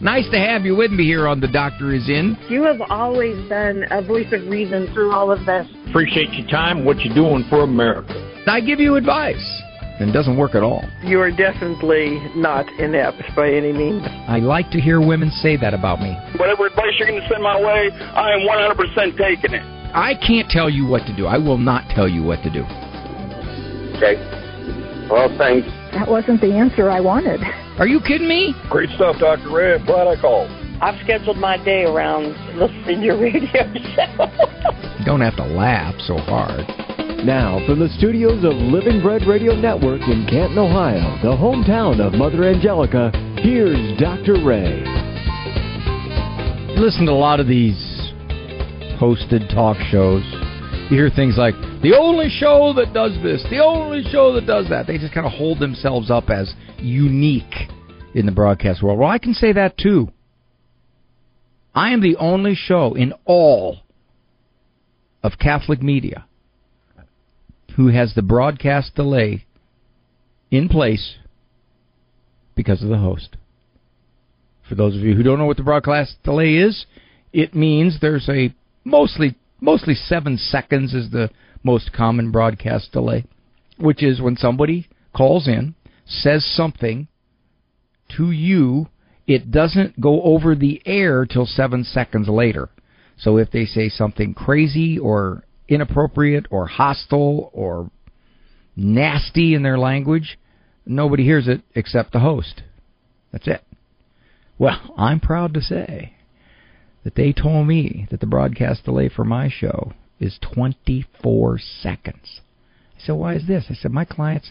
Nice to have you with me here on The Doctor Is In. You have always been a voice of reason through all of this. Appreciate your time, what you're doing for America. I give you advice, and it doesn't work at all. You are definitely not inept by any means. I like to hear women say that about me. Whatever advice you're going to send my way, I am 100% taking it. I can't tell you what to do. I will not tell you what to do. Okay. Well, thanks. That wasn't the answer I wanted. Are you kidding me? Great stuff, Dr. Ray. I'm glad I called. I've scheduled my day around listening to your radio show. You don't have to laugh so hard. Now, from the studios of Living Bread Radio Network in Canton, Ohio, the hometown of Mother Angelica, here's Dr. Ray. You listen to a lot of these hosted talk shows. You hear things like, the only show that does this, the only show that does that. They just kind of hold themselves up as unique in the broadcast world. Well, I can say that too. I am the only show in all of Catholic media who has the broadcast delay in place because of the host. For those of you who don't know what the broadcast delay is, it means there's a mostly 7 seconds is the most common broadcast delay, which is when somebody calls in, says something to you, it doesn't go over the air till 7 seconds later. So if they say something crazy or inappropriate or hostile or nasty in their language, nobody hears it except the host. That's it. Well, I'm proud to say that they told me that the broadcast delay for my show is 24 seconds. I said, why is this? I said, my callers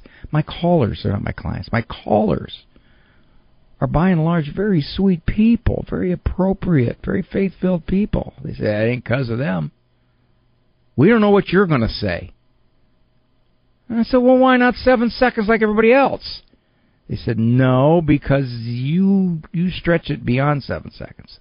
are by and large very sweet people, very appropriate, very faith-filled people. They said, it ain't because of them. We don't know what you're going to say. And I said, well, why not 7 seconds like everybody else? They said, no, because you stretch it beyond 7 seconds.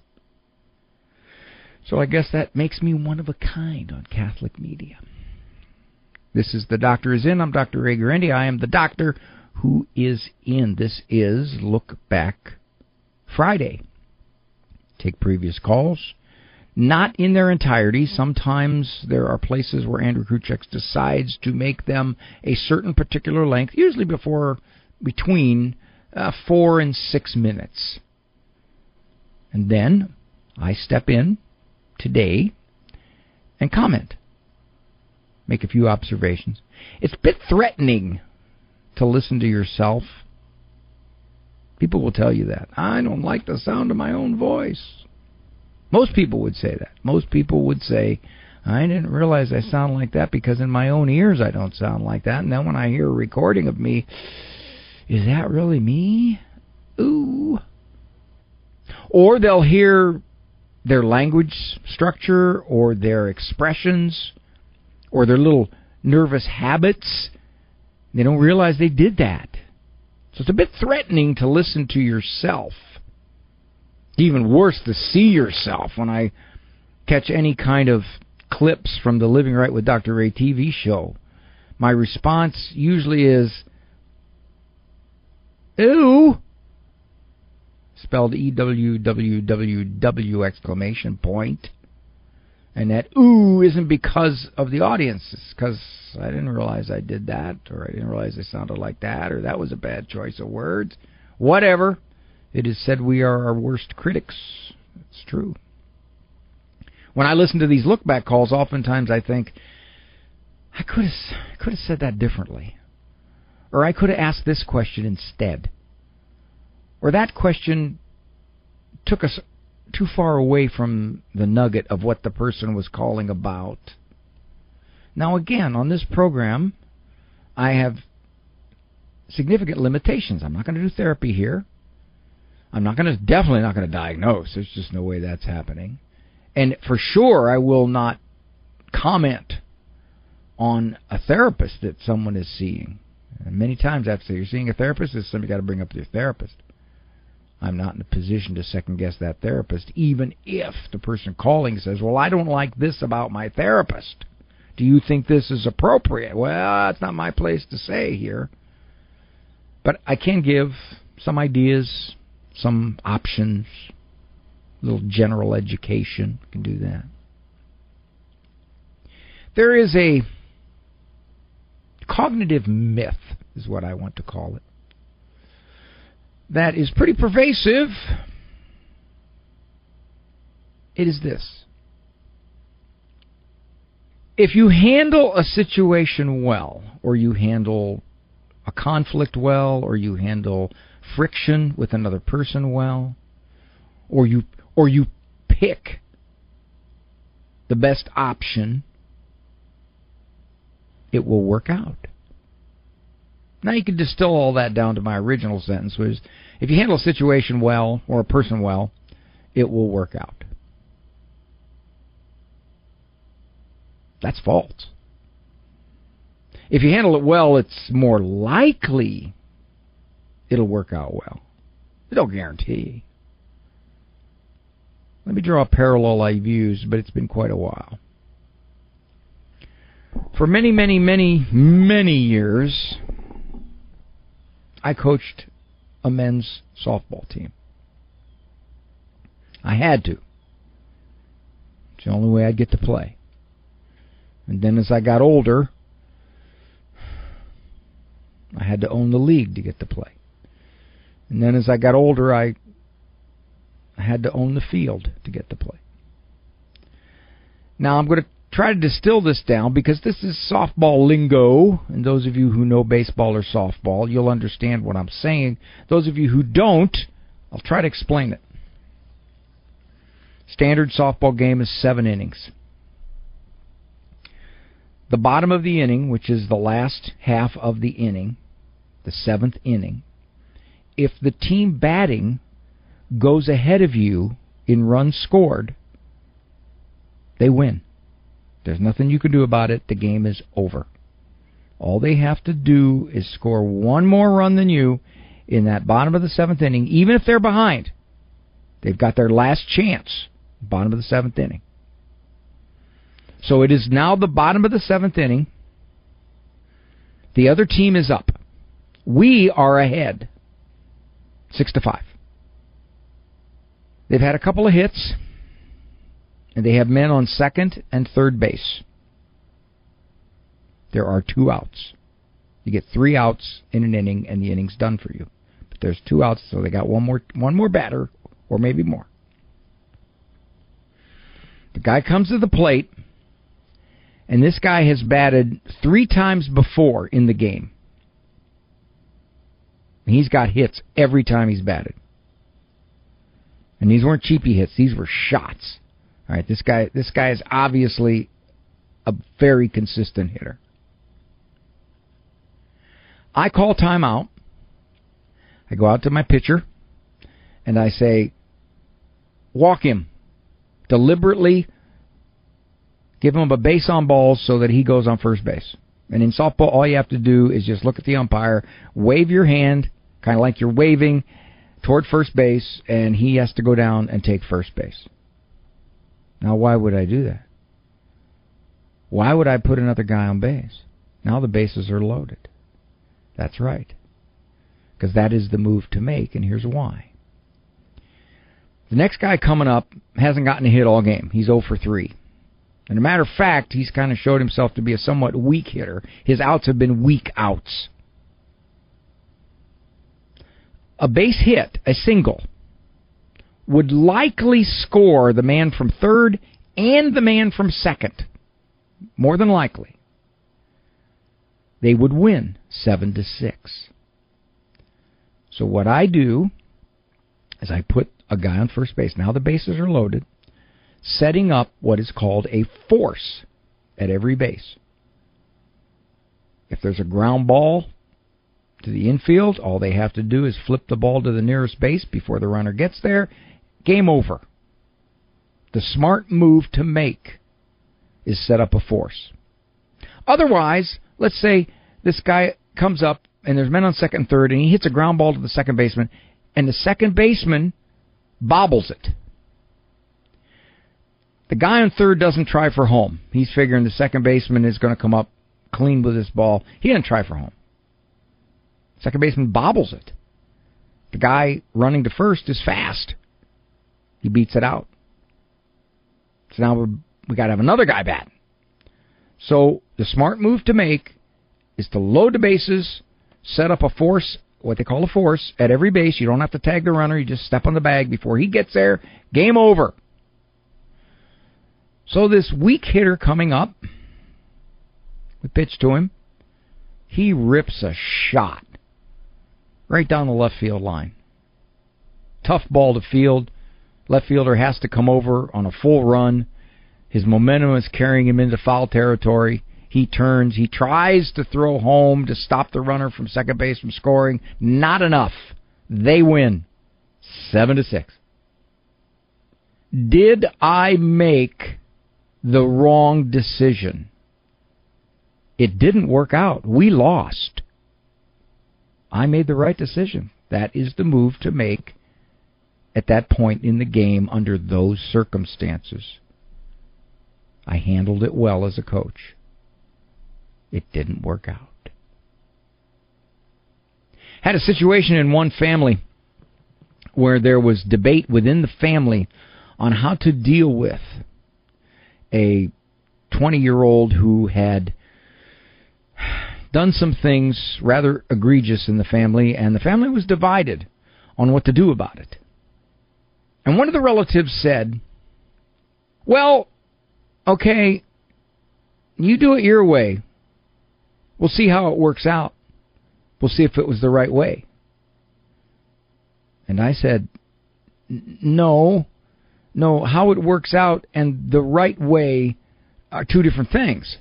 So I guess that makes me one of a kind on Catholic media. This is The Doctor Is In. I'm Dr. Ray Guarendi. I am the doctor who is in. This is Look Back Friday. Take previous calls. Not in their entirety. Sometimes there are places where Andrew Kruchek decides to make them a certain particular length, usually between 4 and 6 minutes. And then I step in today and comment. Make a few observations. It's a bit threatening to listen to yourself. People will tell you that. I don't like the sound of my own voice. Most people would say that. Most people would say, I didn't realize I sound like that because in my own ears I don't sound like that. And then when I hear a recording of me, is that really me? Ooh. Or they'll hear their language structure or their expressions or their little nervous habits. They don't realize they did that. So it's a bit threatening to listen to yourself. Even worse, to see yourself when I catch any kind of clips from the Living Right with Dr. Ray TV show. My response usually is, ew, spelled E-W-W-W-W exclamation point. And that ooh isn't because of the audience. It's because I didn't realize I did that, or I didn't realize I sounded like that, or that was a bad choice of words. Whatever. It is said we are our worst critics. It's true. When I listen to these look-back calls, oftentimes I think, I could have said that differently. Or I could have asked this question instead. Or that question took us too far away from the nugget of what the person was calling about. Now again, on this program, I have significant limitations. I'm not going to do therapy here. I'm definitely not going to diagnose. There's just no way that's happening. And for sure, I will not comment on a therapist that someone is seeing. And many times I have to say, you're seeing a therapist, it's something you got to bring up to your therapist. I'm not in a position to second-guess that therapist, even if the person calling says, well, I don't like this about my therapist. Do you think this is appropriate? Well, it's not my place to say here. But I can give some ideas, some options, A little general education. You can do that. There is a cognitive myth, is what I want to call it, that is pretty pervasive. It is this. If you handle a situation well, or you handle a conflict well, or you handle friction with another person well, or you pick the best option, it will work out. Now you can distill all that down to my original sentence, which is, if you handle a situation well, or a person well, it will work out. That's false. If you handle it well, it's more likely it'll work out well. It don't guarantee. Let me draw a parallel I've used, but it's been quite a while. For many, many, many, many years, I coached a men's softball team. I had to. It's the only way I'd get to play. And then as I got older, I had to own the league to get to play. And then as I got older, I had to own the field to get to play. Now I'm going to try to distill this down because this is softball lingo, and those of you who know baseball or softball, you'll understand what I'm saying. Those of you who don't, I'll try to explain it. Standard softball game is 7 innings. The bottom of the inning, which is the last half of the inning, the 7th inning, if the team batting goes ahead of you in runs scored, they win. There's nothing you can do about it. The game is over. All they have to do is score one more run than you in that bottom of the 7th inning, even if they're behind. They've got their last chance, bottom of the 7th inning. So it is now the bottom of the 7th inning. The other team is up. We are ahead, 6-5. They've had a couple of hits, and they have men on second and third base. There are 2 outs. You get 3 outs in an inning, and the inning's done for you. But there's 2 outs, so they got one more batter, or maybe more. The guy comes to the plate, and this guy has batted 3 times before in the game. And he's got hits every time he's batted. And these weren't cheapy hits. These were shots. All right, this guy is obviously a very consistent hitter. I call timeout. I go out to my pitcher, and I say, walk him. Deliberately give him a base on balls so that he goes on first base. And in softball, all you have to do is just look at the umpire, wave your hand, kind of like you're waving toward first base, and he has to go down and take first base. Now, why would I do that? Why would I put another guy on base? Now the bases are loaded. That's right. Because that is the move to make, and here's why. The next guy coming up hasn't gotten a hit all game. He's 0 for 3. And a matter of fact, he's kind of showed himself to be a somewhat weak hitter. His outs have been weak outs. A base hit, a single, would likely score the man from third and the man from second. More than likely. They would win 7-6. So what I do is I put a guy on first base. Now the bases are loaded, setting up what is called a force at every base. If there's a ground ball to the infield, all they have to do is flip the ball to the nearest base before the runner gets there. Game over. The smart move to make is set up a force. Otherwise, let's say this guy comes up and there's men on second and third and he hits a ground ball to the second baseman and the second baseman bobbles it. The guy on third doesn't try for home. He's figuring the second baseman is going to come up clean with this ball. He doesn't try for home. Second baseman bobbles it. The guy running to first is fast. He beats it out. So now we got to have another guy bat. So the smart move to make is to load the bases, set up a force, what they call a force, at every base. You don't have to tag the runner. You just step on the bag before he gets there. Game over. So this weak hitter coming up, we pitch to him. He rips a shot right down the left field line. Tough ball to field. Left fielder has to come over on a full run. His momentum is carrying him into foul territory. He turns. He tries to throw home to stop the runner from second base from scoring. Not enough. They win 7-6. Did I make the wrong decision? It didn't work out. We lost. I made the right decision. That is the move to make at that point in the game under those circumstances. I handled it well as a coach. It didn't work out. Had a situation in one family where there was debate within the family on how to deal with a 20-year-old who had done some things rather egregious in the family, and the family was divided on what to do about it. And one of the relatives said, well, okay, you do it your way. We'll see how it works out. We'll see if it was the right way. And I said, no, how it works out and the right way are two different things.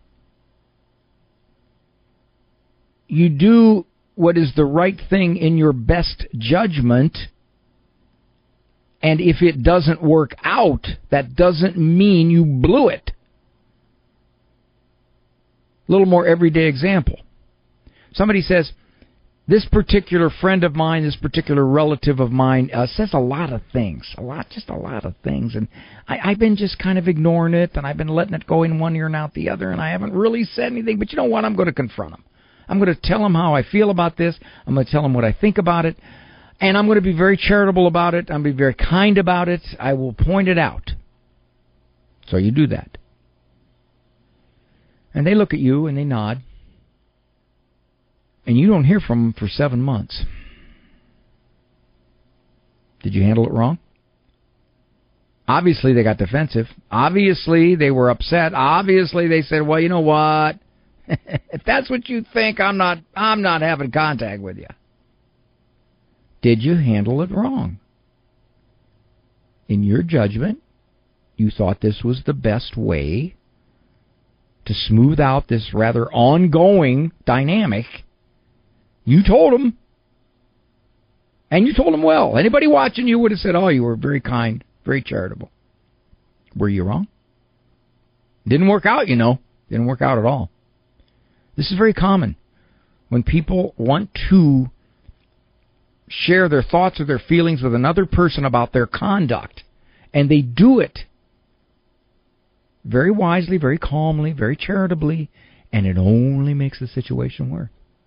You do what is the right thing in your best judgment, and if it doesn't work out, that doesn't mean you blew it. A little more everyday example. Somebody says, this particular friend of mine, this particular relative of mine says a lot of things, just a lot of things, and I've been just kind of ignoring it, and I've been letting it go in one ear and out the other, and I haven't really said anything, but you know what? I'm going to confront him. I'm going to tell him how I feel about this. I'm going to tell him what I think about it. And I'm going to be very charitable about it. I'm going to be very kind about it. I will point it out. So you do that. And they look at you and they nod. And you don't hear from them for 7 months. Did you handle it wrong? Obviously they got defensive. Obviously they were upset. Obviously they said, well, you know what? If that's what you think, I'm not having contact with you. Did you handle it wrong? In your judgment, you thought this was the best way to smooth out this rather ongoing dynamic. You told them. And you told them well. Anybody watching you would have said, oh, you were very kind, very charitable. Were you wrong? Didn't work out, you know. Didn't work out at all. This is very common. When people want to share their thoughts or their feelings with another person about their conduct, and they do it very wisely, very calmly, very charitably, and it only makes the situation worse.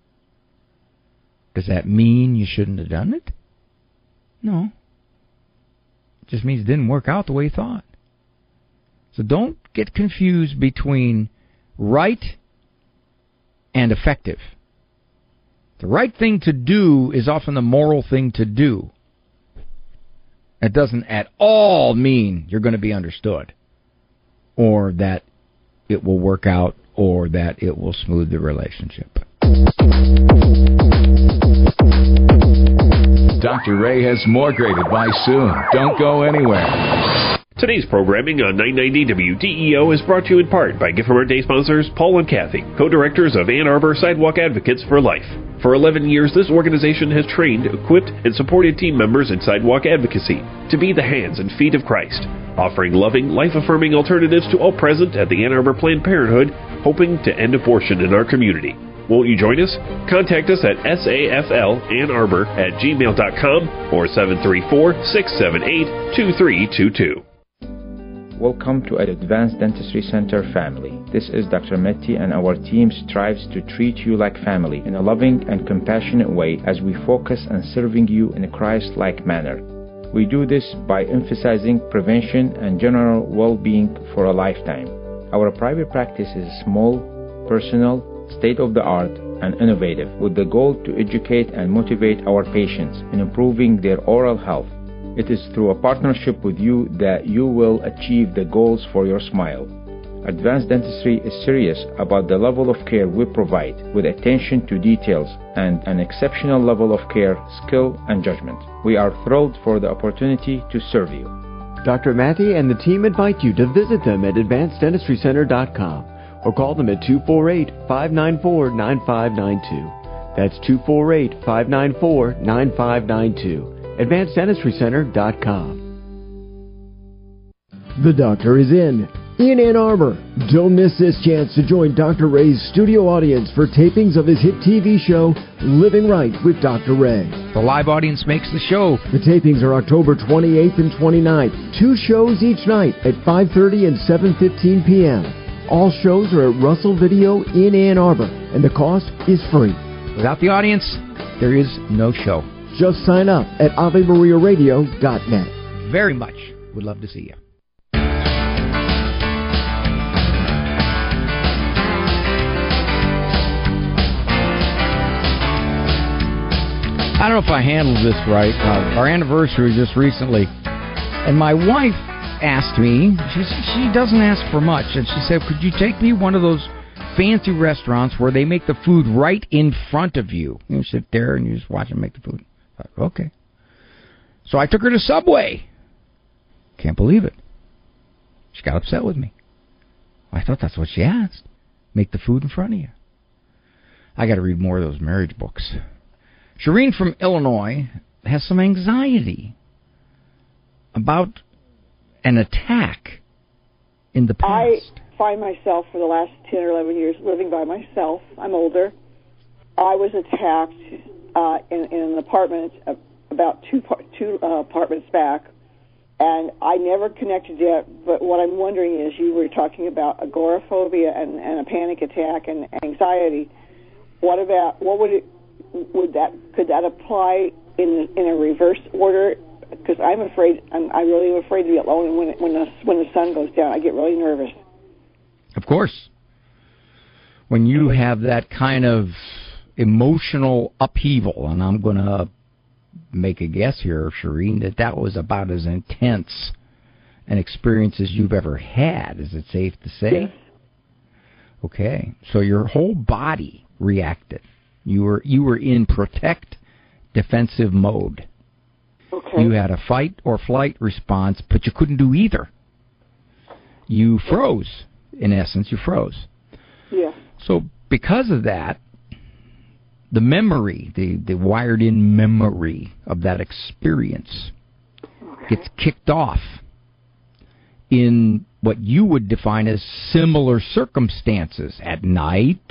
Does that mean you shouldn't have done it? No. It just means it didn't work out the way you thought. So don't get confused between right and effective. The right thing to do is often the moral thing to do. It doesn't at all mean you're going to be understood, or that it will work out, or that it will smooth the relationship. Dr. Ray has more great advice soon. Don't go anywhere. Today's programming on 990 WDEO is brought to you in part by Gift from our day sponsors, Paul and Kathy, co-directors of Ann Arbor Sidewalk Advocates for Life. For 11 years, this organization has trained, equipped, and supported team members in sidewalk advocacy to be the hands and feet of Christ, offering loving, life-affirming alternatives to all present at the Ann Arbor Planned Parenthood, hoping to end abortion in our community. Won't you join us? Contact us at saflannarbor@gmail.com or 734-678-2322. Welcome to Advanced Dentistry Center family. This is Dr. Metti, and our team strives to treat you like family in a loving and compassionate way as we focus on serving you in a Christ-like manner. We do this by emphasizing prevention and general well-being for a lifetime. Our private practice is small, personal, state-of-the-art, and innovative, with the goal to educate and motivate our patients in improving their oral health. It is through a partnership with you that you will achieve the goals for your smile. Advanced Dentistry is serious about the level of care we provide, with attention to details and an exceptional level of care, skill, and judgment. We are thrilled for the opportunity to serve you. Dr. Matty and the team invite you to visit them at advanceddentistrycenter.com or call them at 248-594-9592. That's 248-594-9592. AdvancedDentistryCenter.com. The doctor is in Ann Arbor. Don't miss this chance to join Dr. Ray's studio audience for tapings of his hit TV show, Living Right with Dr. Ray. The live audience makes the show. The tapings are October 28th and 29th. 2 shows each night at 5:30 and 7:15 p.m. All shows are at Russell Video in Ann Arbor, and the cost is free. Without the audience, there is no show. Just sign up at AveMariaRadio.net. Very much would love to see you. I don't know if I handled this right. Our anniversary was just recently, and my wife asked me, she doesn't ask for much, and she said, could you take me one of those fancy restaurants where they make the food right in front of you? You sit there and you just watch them make the food. I thought, okay. So I took her to Subway. Can't believe it. She got upset with me. I thought that's what she asked. Make the food in front of you. I got to read more of those marriage books. Shireen from Illinois has some anxiety about an attack in the past. I find myself for the last 10 or 11 years living by myself. I'm older. I was attacked in an apartment about two apartments back, and I never connected yet, but what I'm wondering is, you were talking about agoraphobia and a panic attack and anxiety. Could that apply in a reverse order? Because I'm afraid, I really am afraid to be alone, and when the sun goes down, I get really nervous. Of course. When you have that kind of emotional upheaval, and I'm going to make a guess here, Shireen, that was about as intense an experience as you've ever had. Is it safe to say? Yes. Okay. So your whole body reacted. You were in protect, defensive mode. Okay. You had a fight or flight response, but you couldn't do either. You froze. In essence, you froze. Yeah. So because of that, the memory, the wired-in memory of that experience gets kicked off in what you would define as similar circumstances. At night,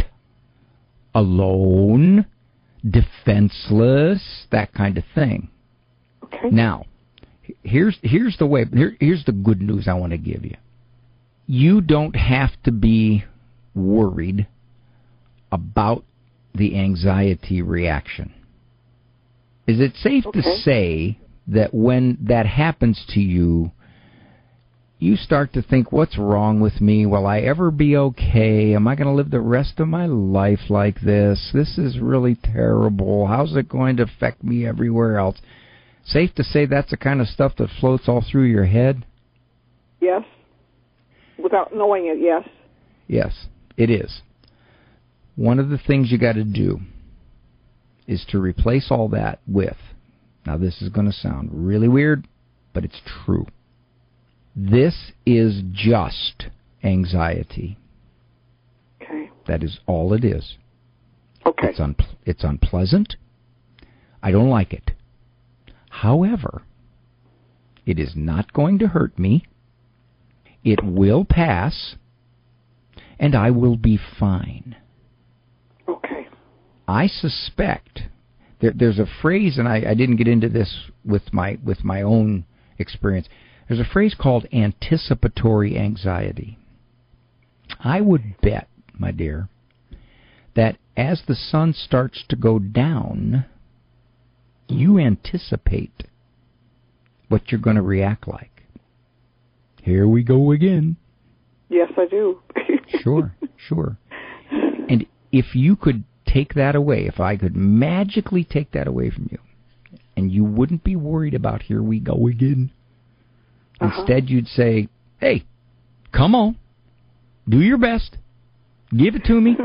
alone, defenseless, that kind of thing. Okay. Now, here's the good news I want to give you. You don't have to be worried about the anxiety reaction. Is it safe to say that when that happens to you, you start to think, what's wrong with me? Will I ever be okay? Am I going to live the rest of my life like this? This is really terrible. How's it going to affect me everywhere else? Safe to say that's the kind of stuff that floats all through your head? Yes. Without knowing it, yes. Yes, it is. One of the things you got to do is to replace all that with, now this is going to sound really weird, but it's true. This is just anxiety. Okay. That is all it is. Okay. It's unpleasant. I don't like it. However, it is not going to hurt me. It will pass, and I will be fine. Okay. I suspect there's a phrase, and I didn't get into this with my own experience. There's a phrase called anticipatory anxiety. I would bet, my dear, that as the sun starts to go down, you anticipate what you're going to react like. Here we go again. Yes, I do. Sure. And if you could take that away, if I could magically take that away from you, and you wouldn't be worried about here we go again. Instead, you'd say, hey, come on, do your best, give it to me.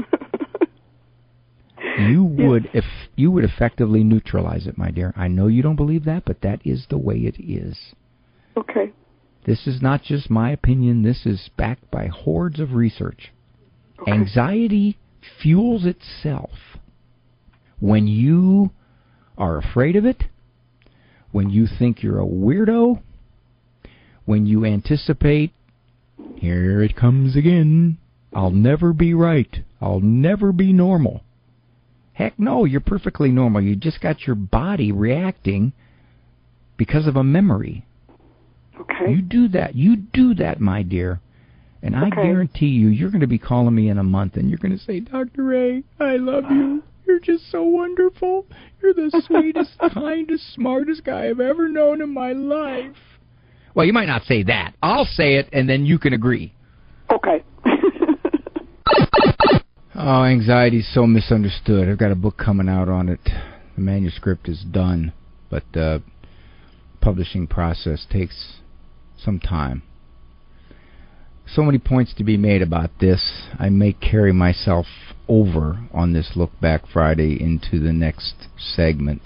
You would effectively neutralize it, my dear. I know you don't believe that, but that is the way it is. Okay. This is not just my opinion. This is backed by hordes of research. Okay. Anxiety fuels itself when you are afraid of it, when you think you're a weirdo, when you anticipate, here it comes again, I'll never be right, I'll never be normal. Heck no, you're perfectly normal. You just got your body reacting because of a memory. Okay. You do that, my dear. And I guarantee you're going to be calling me in a month, and you're going to say, Dr. Ray, I love you. You're just so wonderful. You're the sweetest, kindest, smartest guy I've ever known in my life. Well, you might not say that. I'll say it, and then you can agree. Okay. Oh, anxiety is so misunderstood. I've got a book coming out on it. The manuscript is done, but the publishing process takes some time. So many points to be made about this. I may carry myself over on this Look Back Friday into the next segment.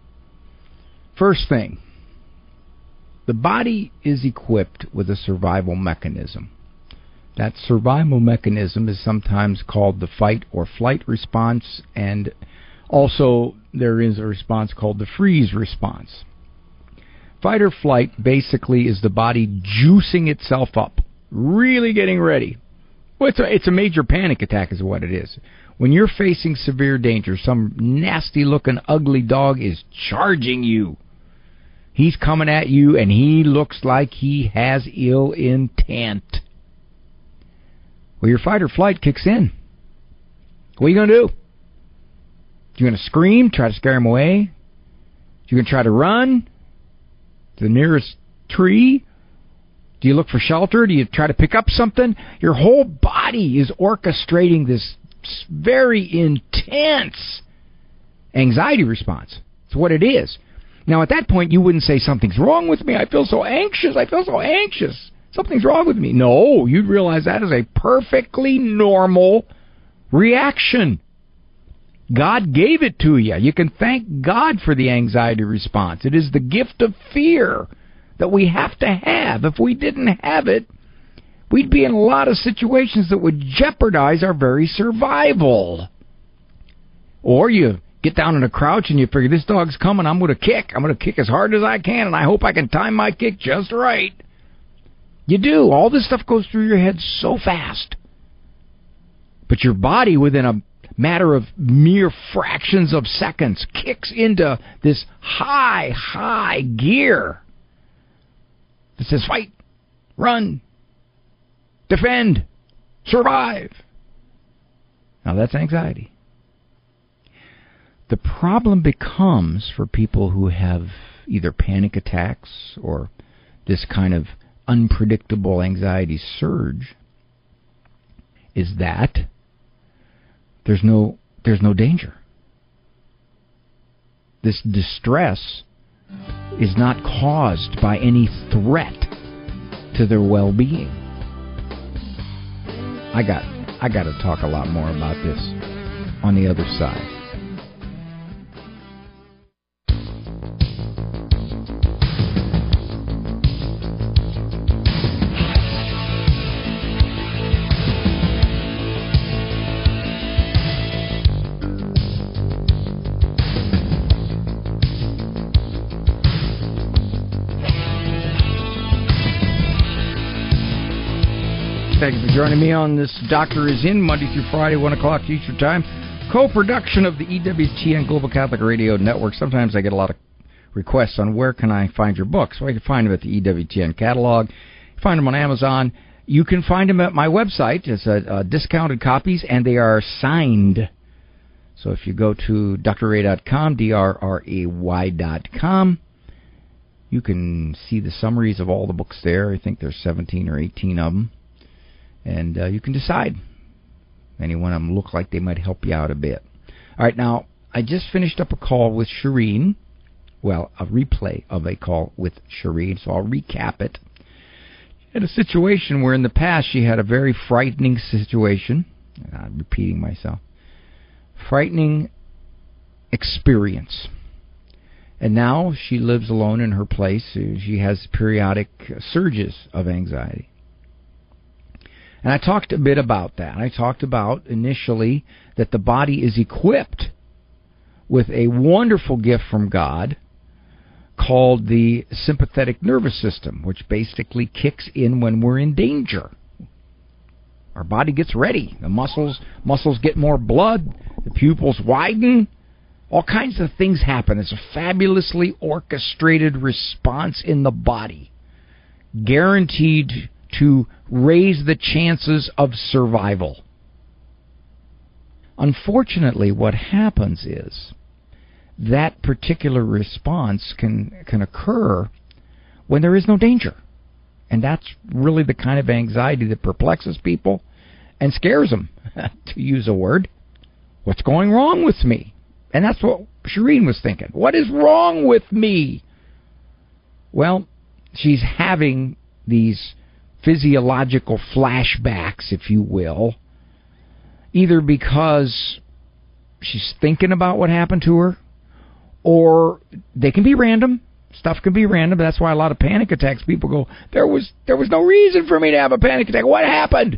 First thing, the body is equipped with a survival mechanism. That survival mechanism is sometimes called the fight or flight response, and also there is a response called the freeze response. Fight or flight basically is the body juicing itself up, really getting ready. Well, it's a major panic attack is what it is. When you're facing severe danger, some nasty-looking, ugly dog is charging you. He's coming at you, and he looks like he has ill intent. Well, your fight or flight kicks in. What are you going to do? You're going to scream, try to scare him away? You're going to try to run to the nearest tree? Do you look for shelter? Do you try to pick up something? Your whole body is orchestrating this very intense anxiety response. It's what it is. Now, at that point, you wouldn't say, something's wrong with me. I feel so anxious. Something's wrong with me. No, you'd realize that is a perfectly normal reaction. God gave it to you. You can thank God for the anxiety response. It is the gift of fear that we have to have. If we didn't have it, we'd be in a lot of situations that would jeopardize our very survival. Or you get down in a crouch and you figure, this dog's coming, I'm going to kick. I'm going to kick as hard as I can, and I hope I can time my kick just right. You do. All this stuff goes through your head so fast. But your body, within a matter of mere fractions of seconds, kicks into this high gear that says fight, run, defend, survive. Now that's anxiety. The problem becomes for people who have either panic attacks or this kind of unpredictable anxiety surge is that there's no danger. This distress is not caused by any threat to their well-being. I got to talk a lot more about this on the other side. Thank you for joining me on this Doctor Is In, Monday through Friday, 1 o'clock Eastern Time. Co-production of the EWTN Global Catholic Radio Network. Sometimes I get a lot of requests on where can I find your books. Well, you can find them at the EWTN catalog. You find them on Amazon. You can find them at my website. It's discounted copies, and they are signed. So if you go to drray.com, DRRAY.com, You can see the summaries of all the books there. I think there's 17 or 18 of them. And you can decide. Any one of them look like they might help you out a bit. All right, now, I just finished up a call with Shireen. Well, a replay of a call with Shireen, so I'll recap it. She had a situation where in the past she had a very frightening situation. I'm repeating myself. Frightening experience. And now she lives alone in her place. She has periodic surges of anxiety. And I talked a bit about that. I talked about initially that the body is equipped with a wonderful gift from God called the sympathetic nervous system, which basically kicks in when we're in danger. Our body gets ready. The muscles get more blood. The pupils widen. All kinds of things happen. It's a fabulously orchestrated response in the body, guaranteed to raise the chances of survival. Unfortunately, what happens is that particular response can occur when there is no danger. And that's really the kind of anxiety that perplexes people and scares them, to use a word. What's going wrong with me? And that's what Shireen was thinking. What is wrong with me? Well, she's having these physiological flashbacks, if you will, either because she's thinking about what happened to her, or they can be random. Stuff can be random. That's why a lot of panic attacks, people go, there was no reason for me to have a panic attack. What happened?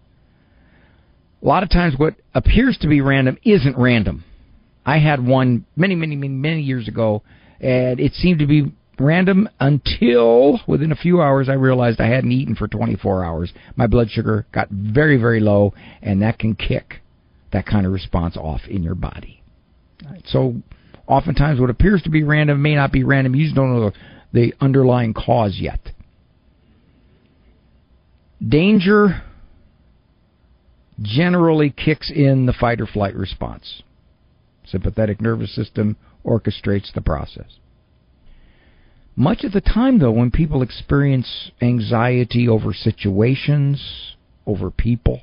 A lot of times what appears to be random isn't random. I had one many years ago, and it seemed to be random until within a few hours I realized I hadn't eaten for 24 hours. My blood sugar got very, very low, and that can kick that kind of response off in your body. So oftentimes what appears to be random may not be random. You just don't know the underlying cause yet. Danger generally kicks in the fight or flight response. Sympathetic nervous system orchestrates the process. Much of the time, though, when people experience anxiety over situations, over people,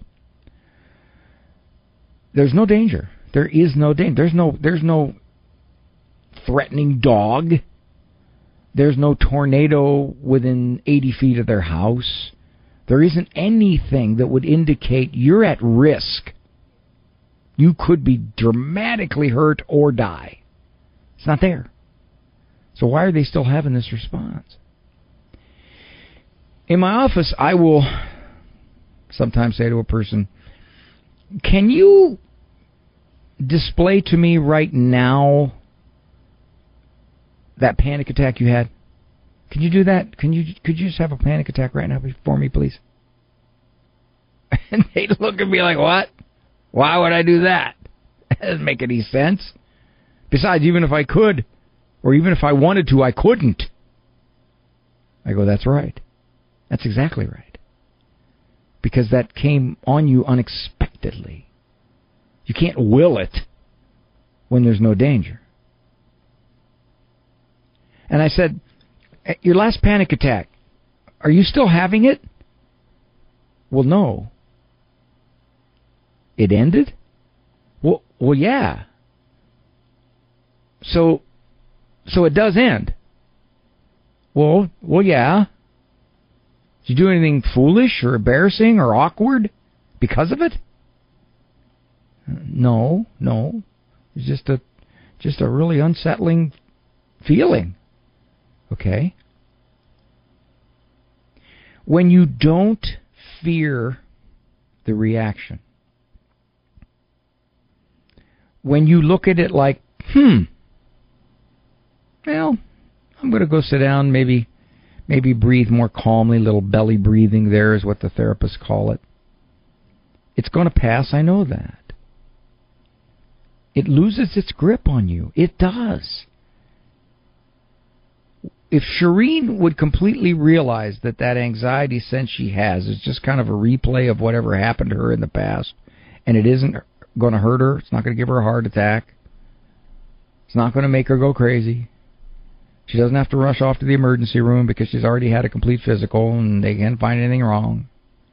there's no danger. There is no danger. There's no threatening dog. There's no tornado within 80 feet of their house. There isn't anything that would indicate you're at risk. You could be dramatically hurt or die. It's not there. So why are they still having this response? In my office, I will sometimes say to a person, can you display to me right now that panic attack you had? Can you do that? Could you just have a panic attack right now for me, please? And they look at me like, what? Why would I do that? That doesn't make any sense. Besides, even if I could, or even if I wanted to, I couldn't. I go, that's right. That's exactly right. Because that came on you unexpectedly. You can't will it when there's no danger. And I said, your last panic attack, are you still having it? Well, no. It ended? Well, yeah. So it does end. Well, yeah. Did you do anything foolish or embarrassing or awkward because of it? No. It's just a really unsettling feeling. Okay? When you don't fear the reaction, when you look at it like, well, I'm going to go sit down, maybe breathe more calmly, little belly breathing there is what the therapists call it. It's going to pass, I know that. It loses its grip on you. It does. If Shireen would completely realize that anxiety sense she has is just kind of a replay of whatever happened to her in the past, and it isn't going to hurt her, it's not going to give her a heart attack, it's not going to make her go crazy, She doesn't have to rush off to the emergency room because she's already had a complete physical and they can't find anything wrong.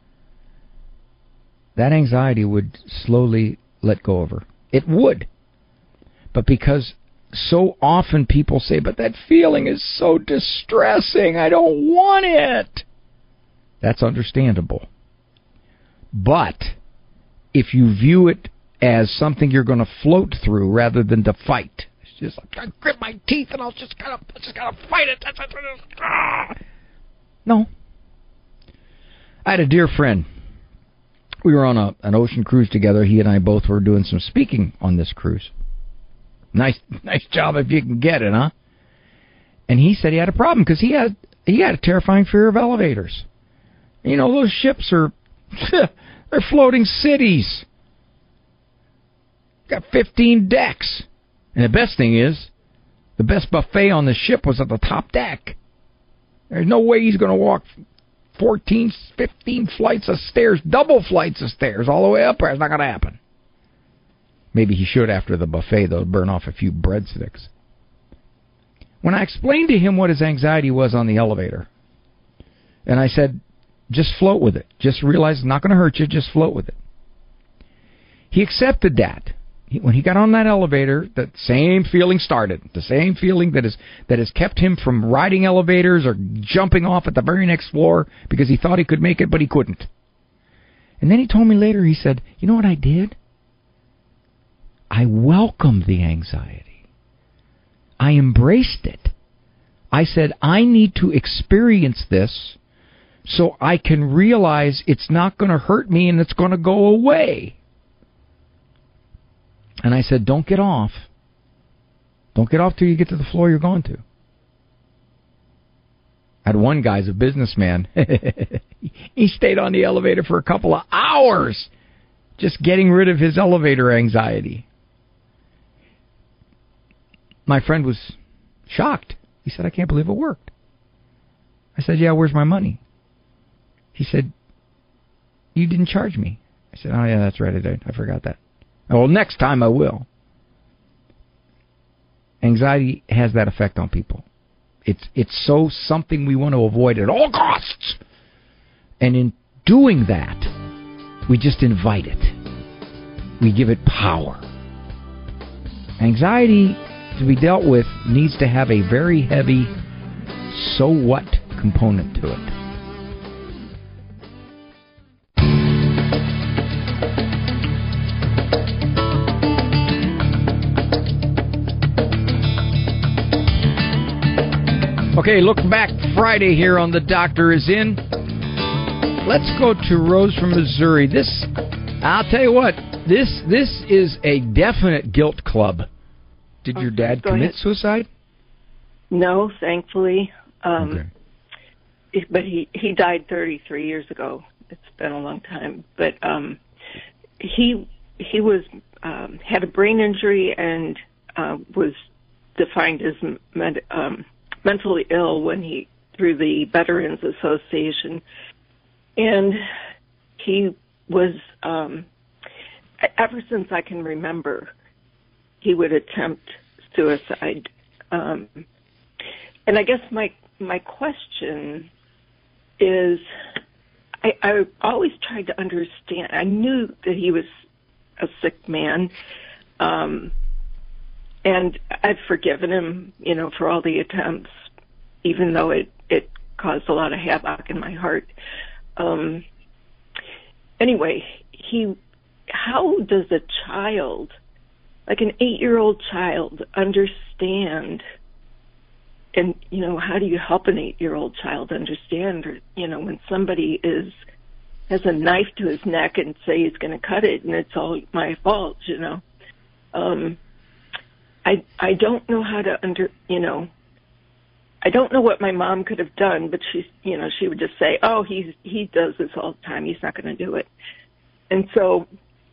That anxiety would slowly let go of her. It would. But because so often people say, but that feeling is so distressing, I don't want it. That's understandable. But if you view it as something you're going to float through rather than to fight, it's just like, I grit my teeth and I just gotta fight it. No. I had a dear friend. We were on an ocean cruise together. He and I both were doing some speaking on this cruise. Nice job if you can get it, huh? And he said he had a problem because he had a terrifying fear of elevators. You know, those ships are they're floating cities. Got 15 decks. And the best thing is, the best buffet on the ship was at the top deck. There's no way he's going to walk 14, 15 flights of stairs, double flights of stairs, all the way up there. It's not going to happen. Maybe he should after the buffet, though, burn off a few breadsticks. When I explained to him what his anxiety was on the elevator, and I said, just float with it. Just realize it's not going to hurt you. Just float with it. He accepted that. When he got on that elevator, that same feeling started. The same feeling that has kept him from riding elevators or jumping off at the very next floor because he thought he could make it, but he couldn't. And then he told me later, he said, you know what I did? I welcomed the anxiety. I embraced it. I said, I need to experience this so I can realize it's not going to hurt me and it's going to go away. And I said, don't get off. Don't get off till you get to the floor you're going to. I had one guy's a businessman. He stayed on the elevator for a couple of hours just getting rid of his elevator anxiety. My friend was shocked. He said, I can't believe it worked. I said, yeah, where's my money? He said, you didn't charge me. I said, oh, yeah, that's right, I did. I forgot that. Well, next time I will. Anxiety has that effect on people. It's so something we want to avoid at all costs. And in doing that, we just invite it. We give it power. Anxiety, to be dealt with, needs to have a very heavy so what component to it. Okay, look back Friday here on The Doctor Is In. Let's go to Rose from Missouri. I'll tell you what, this is a definite guilt club. Did your dad commit suicide? No, thankfully. Okay. But he died 33 years ago. It's been a long time. But he was had a brain injury and was defined as mentally ill through the Veterans Association. And he was, ever since I can remember, he would attempt suicide. And I guess my question is, I always tried to understand. I knew that he was a sick man, and I've forgiven him, for all the attempts, even though it caused a lot of havoc in my heart. Anyway, how does a child, like an 8-year-old child, understand? And, how do you help an 8-year-old child understand, when somebody has a knife to his neck and say he's going to cut it and it's all my fault, I don't know how to I don't know what my mom could have done, but she would just say, oh, he does this all the time. He's not going to do it. And so,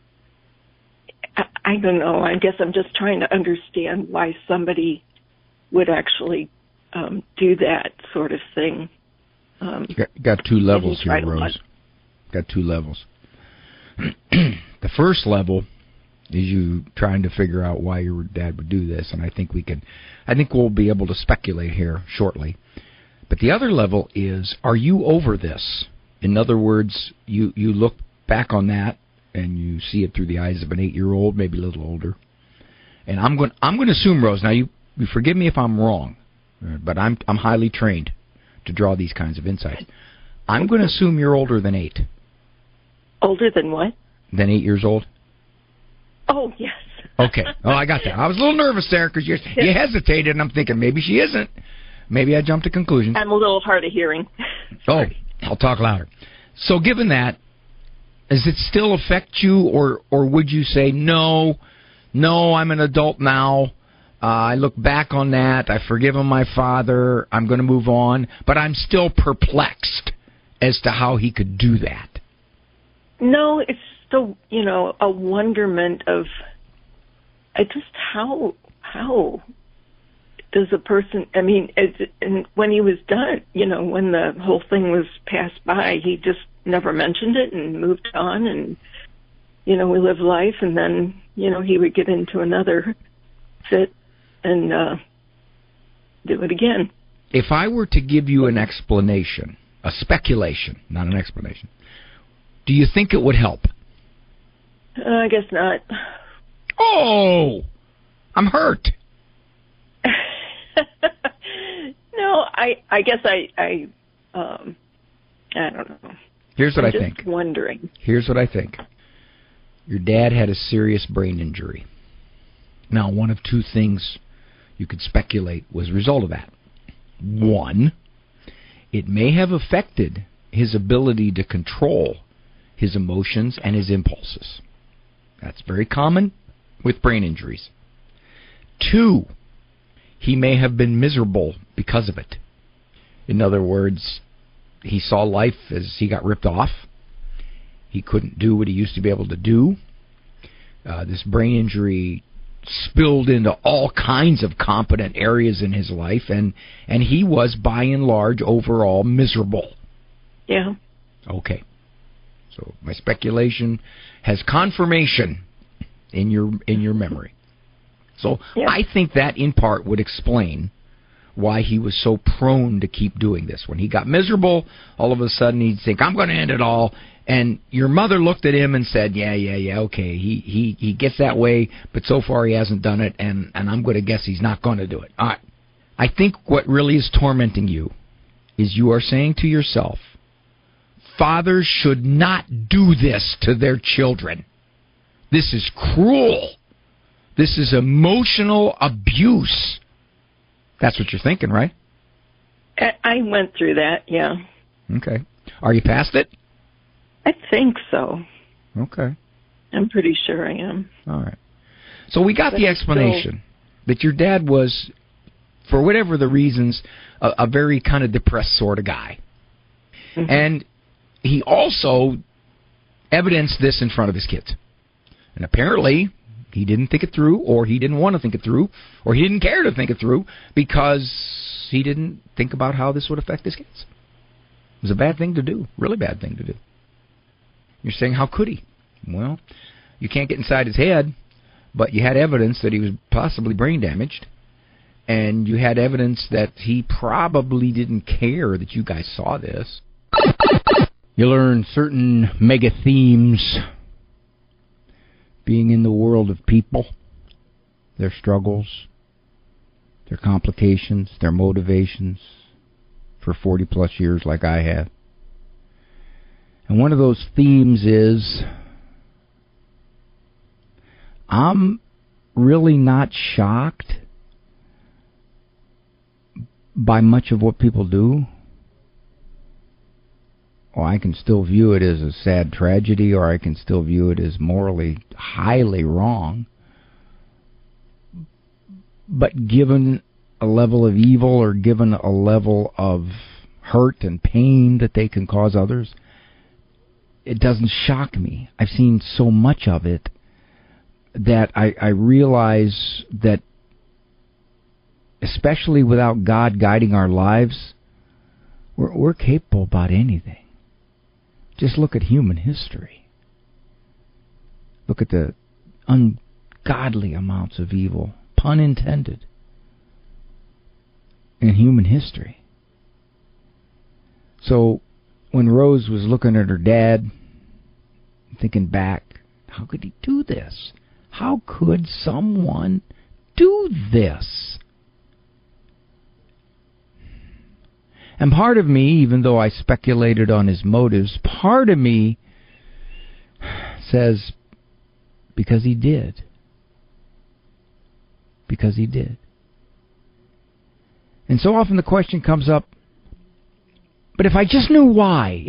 I don't know. I guess I'm just trying to understand why somebody would actually do that sort of thing. Got two levels here, Rose. Got two levels. The first level is you trying to figure out why your dad would do this, and I think we'll be able to speculate here shortly. But the other level is, are you over this? In other words, you look back on that and you see it through the eyes of an 8-year-old, maybe a little older. And I'm going to assume, Rose, now you forgive me if I'm wrong, but I'm highly trained to draw these kinds of insights. I'm going to assume you're older than 8. Older than what? Than 8 years old? Oh, yes. Okay. Oh, I got that. I was a little nervous there because you hesitated, and I'm thinking maybe she isn't. Maybe I jumped to conclusions. I'm a little hard of hearing. Oh, I'll talk louder. So given that, does it still affect you, or would you say, no, I'm an adult now, I look back on that, I've forgiven my father, I'm going to move on, but I'm still perplexed as to how he could do that? No, it's still, a wonderment of just how does a person, and when he was done, when the whole thing was passed by, he just never mentioned it and moved on, and, we lived life, and then, he would get into another fit and do it again. If I were to give you an explanation, a speculation, not an explanation, do you think it would help? I guess not. Oh, I'm hurt. No, I guess I don't know. Here's what I'm I think. Just wondering. Here's what I think. Your dad had a serious brain injury. Now, one of two things you could speculate was a result of that. One, it may have affected his ability to control his emotions and his impulses. That's very common with brain injuries. Two, he may have been miserable because of it. In other words, he saw life as he got ripped off. He couldn't do what he used to be able to do. This brain injury spilled into all kinds of competent areas in his life, and he was, by and large, overall miserable. Yeah. Okay. So my speculation has confirmation in your memory. So yeah. I think that in part would explain why he was so prone to keep doing this. When he got miserable, all of a sudden he'd think, I'm going to end it all. And your mother looked at him and said, yeah, okay, he gets that way, but so far he hasn't done it, and I'm going to guess he's not going to do it. All right. I think what really is tormenting you is you are saying to yourself, fathers should not do this to their children. This is cruel. This is emotional abuse. That's what you're thinking, right? I went through that, yeah. Okay. Are you past it? I think so. Okay. I'm pretty sure I am. All right. So we got the explanation that your dad was, for whatever the reasons, a very kind of depressed sort of guy. Mm-hmm. And he also evidenced this in front of his kids. And apparently he didn't think it through, or he didn't want to think it through, or he didn't care to think it through because he didn't think about how this would affect his kids. It was a bad thing to do, really bad thing to do. You're saying, how could he? Well, you can't get inside his head, but you had evidence that he was possibly brain damaged, and you had evidence that he probably didn't care that you guys saw this. You learn certain mega themes being in the world of people, their struggles, their complications, their motivations for 40-plus years like I have. And one of those themes is, I'm really not shocked by much of what people do. Or I can still view it as a sad tragedy, or I can still view it as morally highly wrong. But given a level of evil, or given a level of hurt and pain that they can cause others, it doesn't shock me. I've seen so much of it that I realize that, especially without God guiding our lives, we're capable about anything. Just look at human history. Look at the ungodly amounts of evil, pun intended, in human history. So when Rose was looking at her dad, thinking back, how could he do this? How could someone do this? And part of me, even though I speculated on his motives, part of me says, because he did. Because he did. And so often the question comes up, but if I just knew why,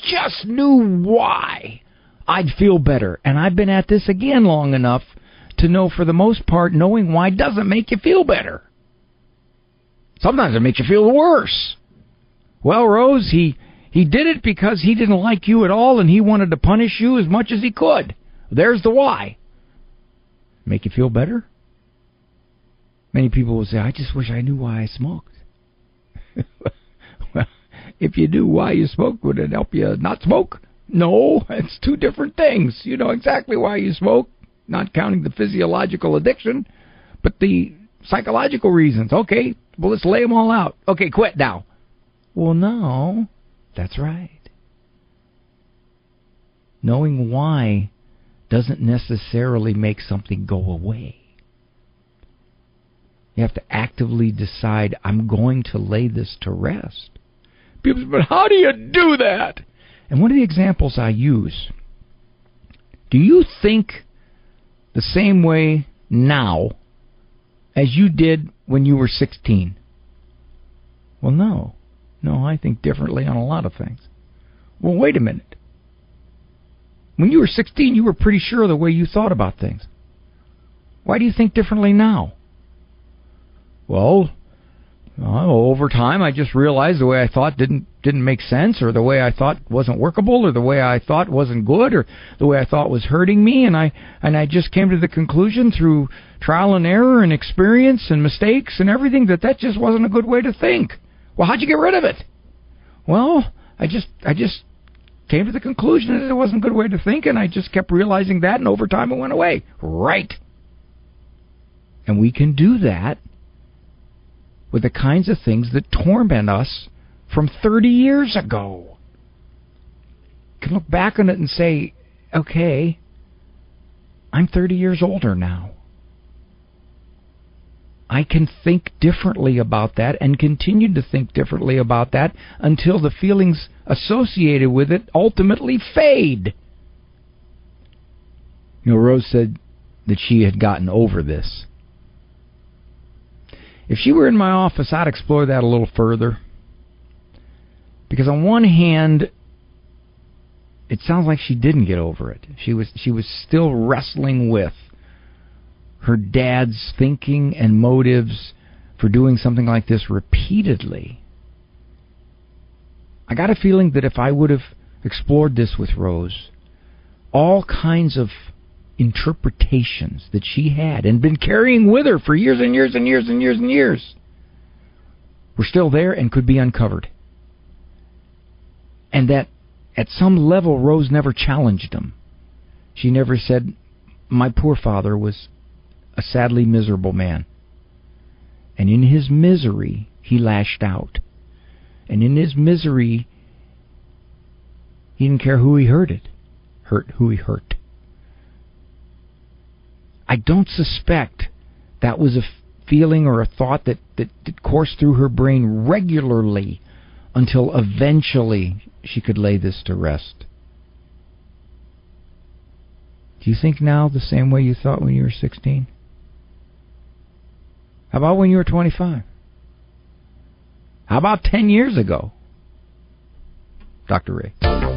I'd feel better. And I've been at this again long enough to know, for the most part, knowing why doesn't make you feel better. Sometimes it makes you feel worse. Well, Rose, he did it because he didn't like you at all and he wanted to punish you as much as he could. There's the why. Make you feel better? Many people will say, I just wish I knew why I smoked. Well, if you knew why you smoked, would it help you not smoke? No, it's two different things. You know exactly why you smoke, not counting the physiological addiction, but the psychological reasons. Okay, well, let's lay them all out. Okay, quit now. Well, no, that's right. Knowing why doesn't necessarily make something go away. You have to actively decide, I'm going to lay this to rest. People say, but how do you do that? And one of the examples I use, do you think the same way now as you did when you were 16? Well, no. No, I think differently on a lot of things. Well, wait a minute. When you were 16, you were pretty sure of the way you thought about things. Why do you think differently now? Well, over time, I just realized the way I thought didn't make sense, or the way I thought wasn't workable, or the way I thought wasn't good, or the way I thought was hurting me, and I just came to the conclusion through trial and error and experience and mistakes and everything that just wasn't a good way to think. Well, how'd you get rid of it? Well, I just came to the conclusion that it wasn't a good way to think, and I just kept realizing that, and over time it went away. Right. And we can do that with the kinds of things that torment us from 30 years ago. You can look back on it and say, okay, I'm 30 years older now. I can think differently about that and continue to think differently about that until the feelings associated with it ultimately fade. You know, Rose said that she had gotten over this. If she were in my office, I'd explore that a little further. Because on one hand, it sounds like she didn't get over it. She was still wrestling with her dad's thinking and motives for doing something like this repeatedly. I got a feeling that if I would have explored this with Rose, all kinds of interpretations that she had and been carrying with her for years and years and years and years and years were still there and could be uncovered. And that at some level Rose never challenged them. She never said, my poor father was a sadly miserable man. And in his misery, he lashed out. And in his misery, he didn't care who he hurt. I don't suspect that was a feeling or a thought that coursed through her brain regularly until eventually she could lay this to rest. Do you think now the same way you thought when you were 16? How about when you were 25? How about 10 years ago? Dr. Ray.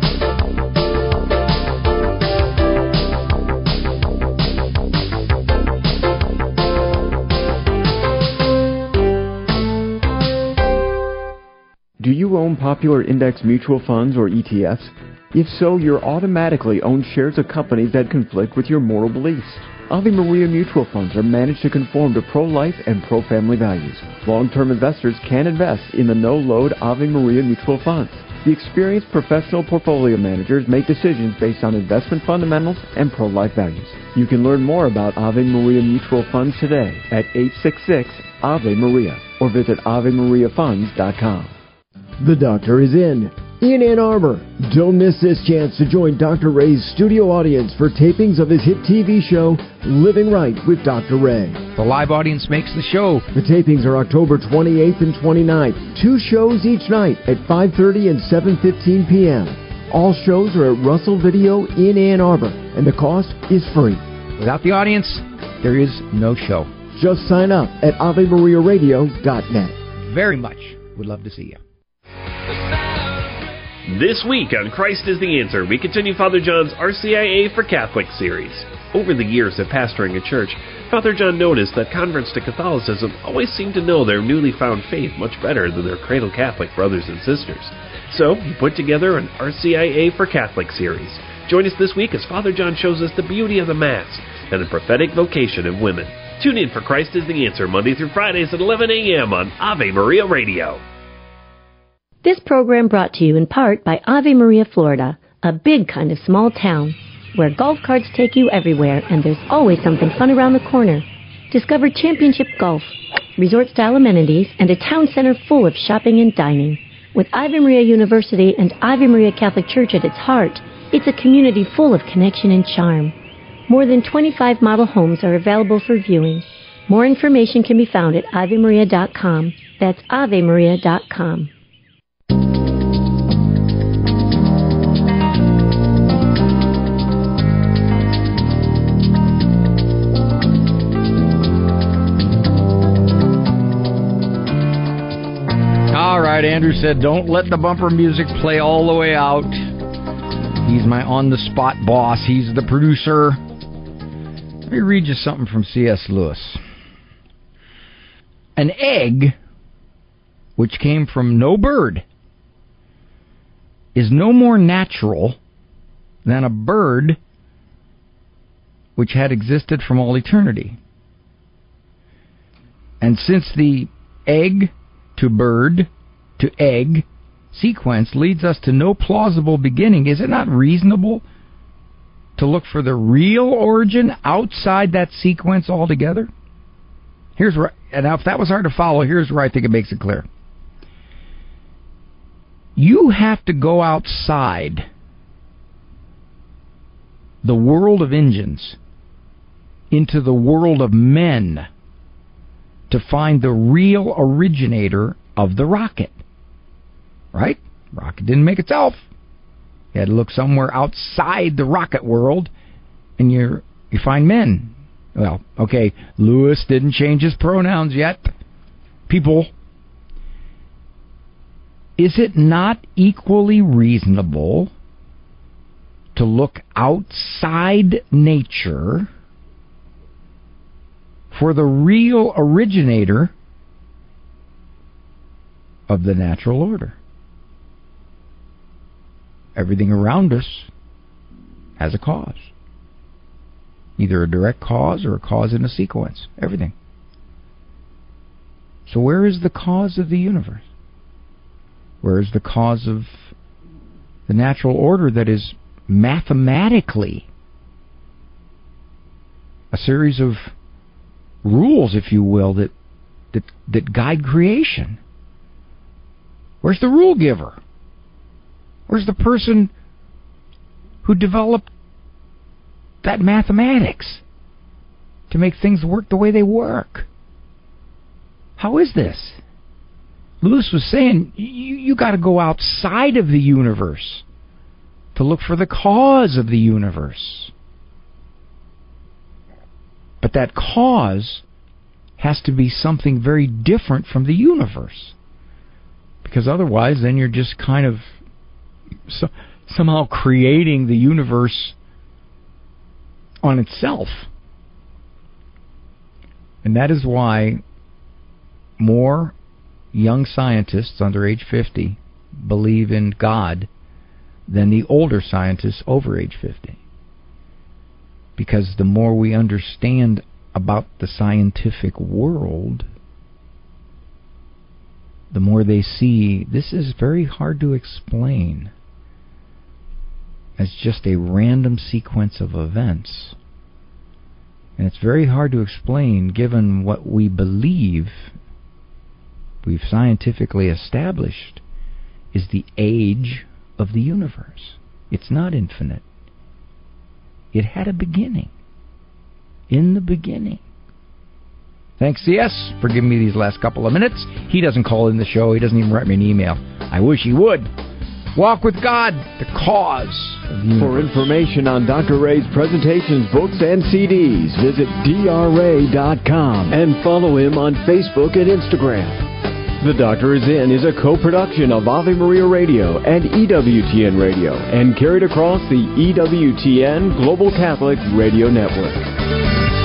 Do you own popular index mutual funds or ETFs? If so, you're automatically own shares of companies that conflict with your moral beliefs. Ave Maria mutual funds are managed to conform to pro-life and pro-family values. Long-term investors can invest in the no-load Ave Maria mutual funds. The experienced professional portfolio managers make decisions based on investment fundamentals and pro-life values. You can learn more about Ave Maria Mutual Funds today at 866-AVE-MARIA or visit AveMariaFunds.com. The doctor is in Ann Arbor. Don't miss this chance to join Dr. Ray's studio audience for tapings of his hit TV show, Living Right with Dr. Ray. The live audience makes the show. The tapings are October 28th and 29th. 2 shows each night at 5:30 and 7:15 p.m. All shows are at Russell Video in Ann Arbor, and the cost is free. Without the audience, there is no show. Just sign up at AveMariaRadio.net. Very much would love to see you. This week on Christ is the Answer, we continue Father John's RCIA for Catholics series. Over the years of pastoring a church, Father John noticed that converts to Catholicism always seem to know their newly found faith much better than their cradle Catholic brothers and sisters. So he put together an RCIA for Catholics series. Join us this week as Father John shows us the beauty of the Mass and the prophetic vocation of women. Tune in for Christ is the Answer, Monday through Fridays at 11 a.m. on Ave Maria Radio. This program brought to you in part by Ave Maria, Florida, a big kind of small town where golf carts take you everywhere and there's always something fun around the corner. Discover championship golf, resort-style amenities, and a town center full of shopping and dining. With Ave Maria University and Ave Maria Catholic Church at its heart, it's a community full of connection and charm. More than 25 model homes are available for viewing. More information can be found at AveMaria.com. That's AveMaria.com. All right, Andrew said, don't let the bumper music play all the way out. He's my on-the-spot boss. He's the producer. Let me read you something from C.S. Lewis. An egg, which came from no bird, is no more natural than a bird which had existed from all eternity. And since the egg to bird to egg sequence leads us to no plausible beginning, is it not reasonable to look for the real origin outside that sequence altogether? Here's where, and now if that was hard to follow, here's where I think it makes it clear. You have to go outside the world of engines into the world of men to find the real originator of the rocket. Right? Rocket didn't make itself. You had to look somewhere outside the rocket world, and you find men. Well, okay, Lewis didn't change his pronouns yet. People. Is it not equally reasonable to look outside nature for the real originator of the natural order? Everything around us has a cause. Either a direct cause or a cause in a sequence. Everything. So where is the cause of the universe? Where is the cause of the natural order that is mathematically a series of rules, if you will, that guide creation? Where's the rule giver? Where's the person who developed that mathematics to make things work the way they work? How is this? Lewis was saying, you got to go outside of the universe to look for the cause of the universe. But that cause has to be something very different from the universe. Because otherwise, then you're just kind of somehow creating the universe on itself. And that is why more young scientists under age 50 believe in God than the older scientists over age 50. Because the more we understand about the scientific world, the more they see this is very hard to explain as just a random sequence of events. And it's very hard to explain given what we believe we've scientifically established is the age of the universe. It's not infinite. It had a beginning. In the beginning. Thanks, C.S., for giving me these last couple of minutes. He doesn't call in the show. He doesn't even write me an email. I wish he would. Walk with God, the cause of the universe. For information on Dr. Ray's presentations, books, and CDs, visit drray.com and follow him on Facebook and Instagram. The Doctor Is In is a co-production of Ave Maria Radio and EWTN Radio and carried across the EWTN Global Catholic Radio Network.